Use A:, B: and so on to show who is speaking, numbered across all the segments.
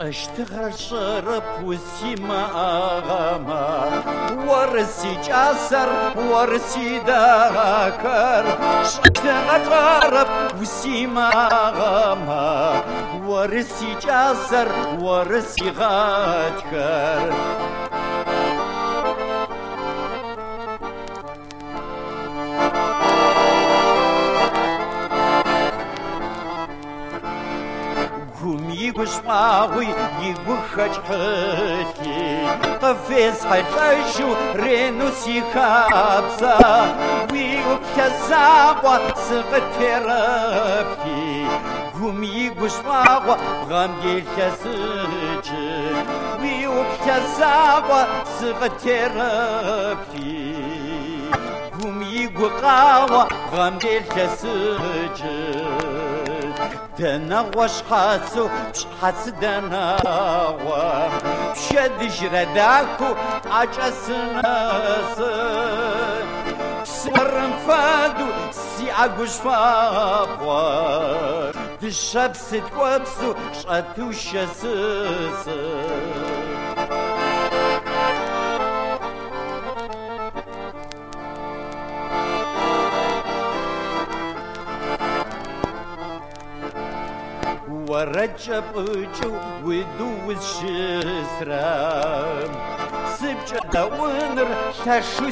A: اشتغل شرب وسيما أغاما ورسي جاسر ورسي داكر اشتغل شرب وسيما أغاما ورسي جاسر ورسي غاتكر يقشماوي يقوخج حتي قفيس حيقشو رينوسي خابسا ويوبكزاقوا سغتي ربكي قوم يقشماوا غامدي الكسجي ويوبكزاقوا سغتي ربكي قوم يقوقاوا غامدي الكسجي دناوش حاسو بشحاس دناوا بشد جرداكو عجسناس بسمرن فادو سيعقوش فاقوا دشاب ستوابسو شاتو شاسس ورجب اجو ودوز شسرام سبجة ونر تشو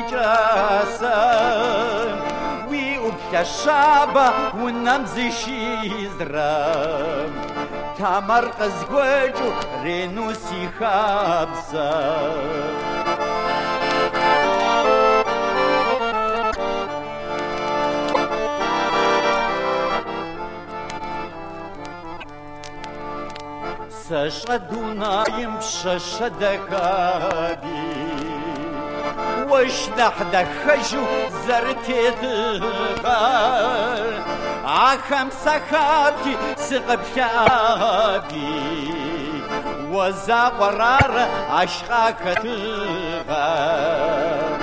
A: سيجاسام ويوبيا شابا ونمزي شيزرام تامر قزقوجو رينوسي خابسام سشدونايم ششدكابي وشدحدك خجو زرتيتغال عخم سخابتي سغبشابي وزا قرار عشقاكتغال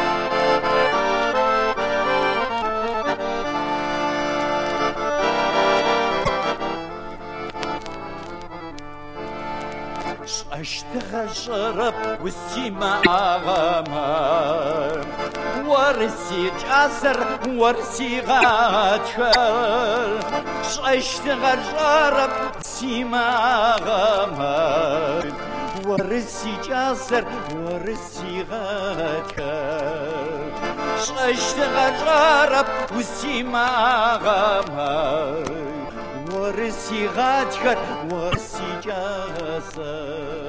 A: اشتغل شرب والسيما غامر ورسي جاسر ورسي غاتشر اشتغل شرب والسيما غامر ورسي جاسر ورسي غاتشر اشتغل شرب والسيما غامر ورسي غاتشر ورسي جاسر